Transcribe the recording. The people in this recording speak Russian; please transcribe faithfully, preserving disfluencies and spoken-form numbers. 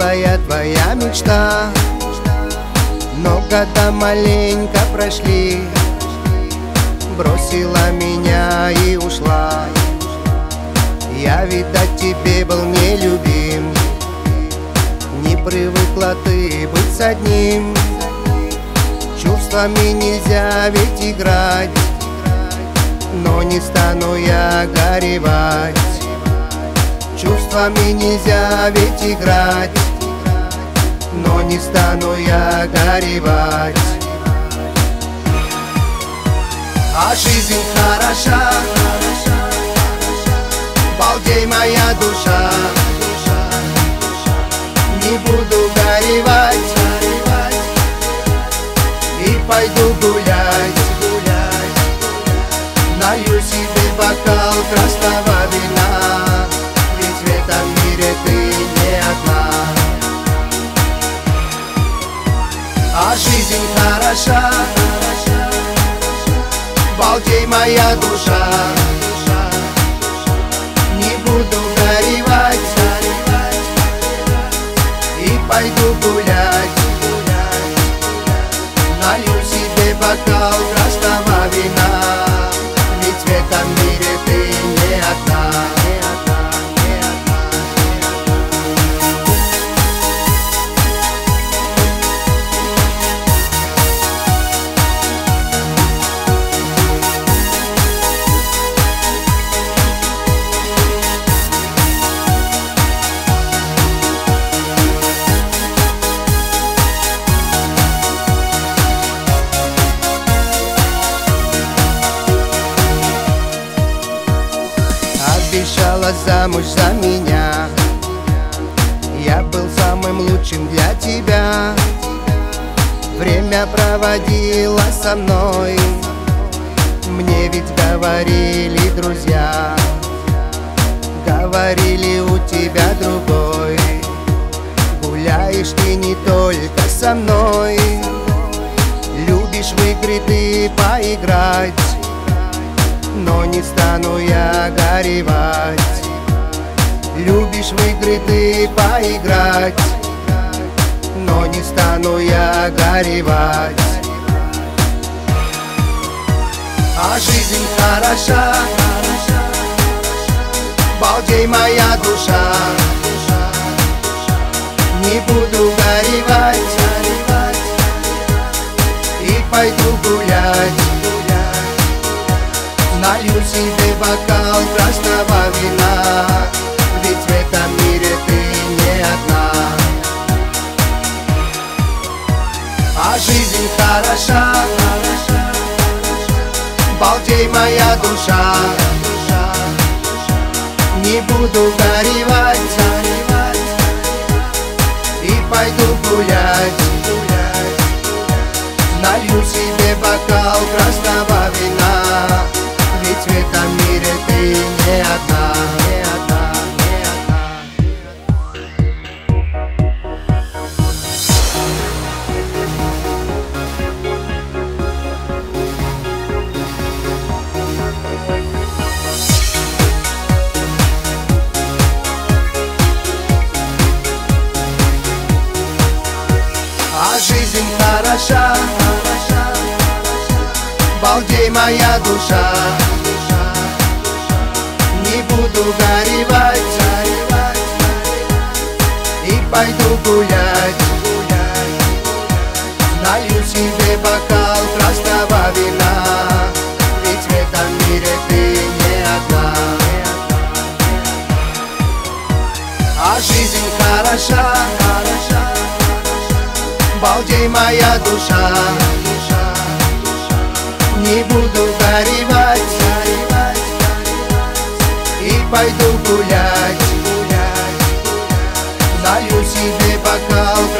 милая твоя мечта, но года маленько прошли, бросила меня и ушла. Я, видать, тебе был нелюбим, не привыкла ты быть с одним. Чувствами нельзя ведь играть, но не стану я горевать. Чувствами нельзя ведь играть, но не стану я горевать. А жизнь хороша, балдей моя душа, не буду горевать и пойду гулять. Налью себе бокал красного вина, ведь в этом мире ты не одна. А жизнь хороша, балдей моя душа, не буду горевать и пойду гулять. Налью себе бокал красного вина, ведь в этом мире ты не одна. Обещала замуж за меня, я был самым лучшим для тебя. Время проводила со мной, мне ведь говорили друзья. Говорили, у тебя другой, гуляешь ты не только со мной. Любишь в игры ты поиграть, но не стану я горевать. Любишь в игры ты поиграть, но не стану я горевать. А жизнь хороша, балдей моя душа, не буду горевать и пойду гулять. Налью себе бокал красного вина, ведь в этом мире ты не одна. А жизнь хороша, балдей моя душа, не буду горевать и пойду гулять. Налью себе бокал красного вина, ведь в этом мире ты не одна, не одна, не А жизнь хороша, балдей моя душа, не буду горевать и пойду гулять. Налью себе бокал красного вина, ведь в этом мире ты не одна. А жизнь хороша, балдей моя душа, не буду горевать и пойду гулять. Налью себе бокал